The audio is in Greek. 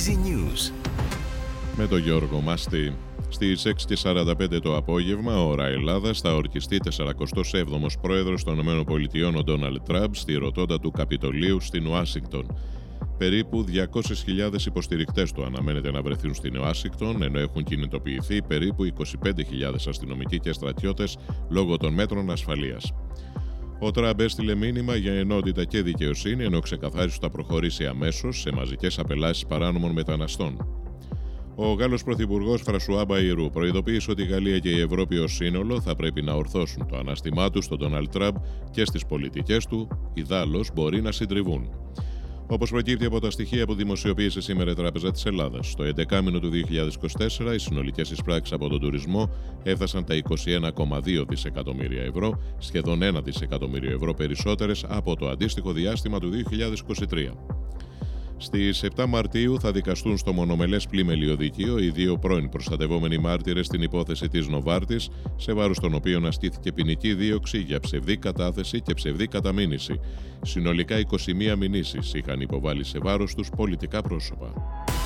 Easy News. Με τον Γιώργο Μαστή. Στις 6:45 το απόγευμα, ώρα Ελλάδας, θα ορκιστεί 47ος πρόεδρος των ΗΠΑ ο Ντόναλντ Τραμπ στη ροτόντα του Καπιτολίου στην Ουάσιγκτον. Περίπου 200.000 υποστηρικτές του αναμένεται να βρεθούν στην Ουάσιγκτον, ενώ έχουν κινητοποιηθεί περίπου 25.000 αστυνομικοί και στρατιώτες λόγω των μέτρων ασφαλείας. Ο Τραμπ έστειλε μήνυμα για ενότητα και δικαιοσύνη, ενώ ξεκαθάρισε ότι θα προχωρήσει αμέσως σε μαζικές απελάσεις παράνομων μεταναστών. Ο Γάλλος Πρωθυπουργός Φρανσουά Μπαϊρού προειδοποίησε ότι η Γαλλία και η Ευρώπη ως σύνολο θα πρέπει να ορθώσουν το ανάστημά τους στον Ντόναλντ Τραμπ και στις πολιτικές του, ιδάλλως μπορεί να συντριβούν. Όπως προκύπτει από τα στοιχεία που δημοσιοποίησε σήμερα η Τράπεζα της Ελλάδας, στο 11μήνο του 2024 οι συνολικές εισπράξεις από τον τουρισμό έφτασαν τα 21,2 δισεκατομμύρια ευρώ, σχεδόν 1 δισεκατομμύριο ευρώ περισσότερες από το αντίστοιχο διάστημα του 2023. Στις 7 Μαρτίου θα δικαστούν στο μονομελές πλημελιωδικείο οι δύο πρώην προστατευόμενοι μάρτυρες στην υπόθεση της Νοβάρτης, σε βάρος των οποίων ασκήθηκε ποινική δίωξη για ψευδή κατάθεση και ψευδή καταμήνυση. Συνολικά 21 μηνύσεις είχαν υποβάλει σε βάρος τους πολιτικά πρόσωπα.